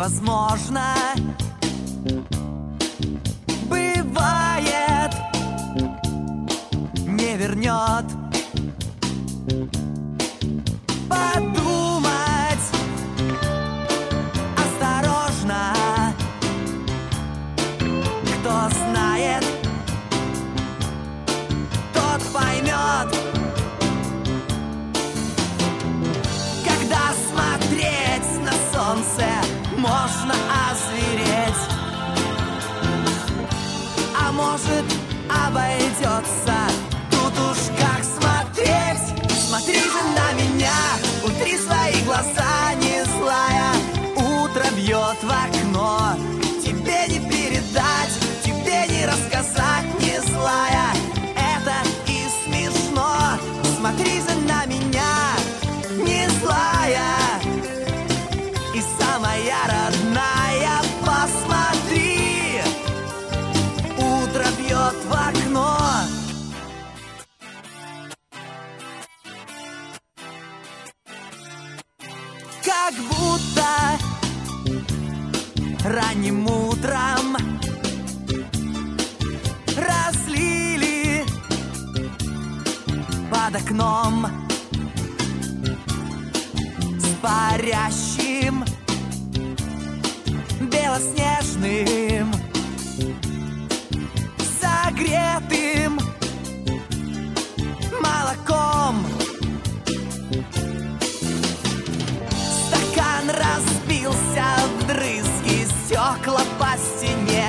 возможно, бывает, не вернет. Подумать осторожно, кто знает, тот поймет. Когда смотреть на солнце можно озвереть, а может обойдется. Тут уж как смотреть. Смотри же на меня, утри свои глаза, не злая. Утро бьет в окно, тебе не передать, тебе не рассказать, не злая. Это и смешно. Смотри же на меня, не злая и самая родная. Посмотри, утро бьет в окно. Как будто ранним утром разлили под окном с парящим белоснежным, согретым молоком. Стакан разбился вдрызги, стекла по стене.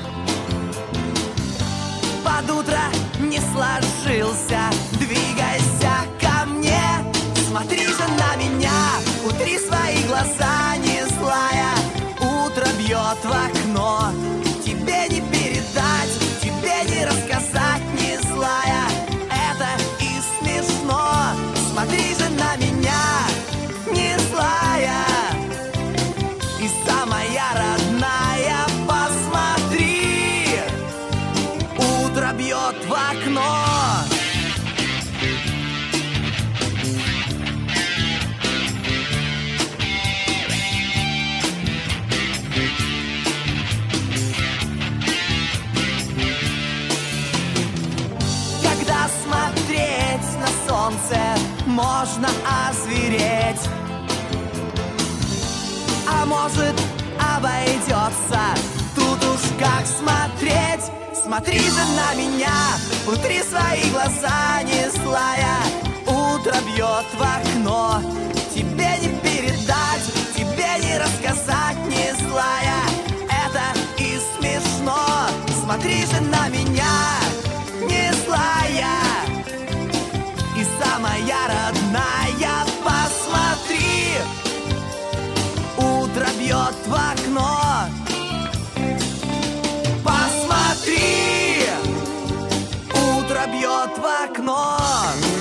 Под утро не сложился, двигайся ко мне. Смотри же на меня, утри свои глаза, не злая. Утро бьет в окно, тебе не передать, тебе не рассказать, не злая. Это и смешно. Смотри же на меня, не злая и самая родная. Посмотри, утро бьет в окно. Когда смотреть на солнце можно озвереть, а может обойдется. Тут уж как смотреть. Смотри же на меня, утри свои глаза, не злая. Утро бьет в окно, тебе не передать, тебе не рассказать, не злая. Это и смешно. Смотри же на меня, не злая и самая родная. Посмотри, утро бьет в окно. Посмотри, утро бьет в окно.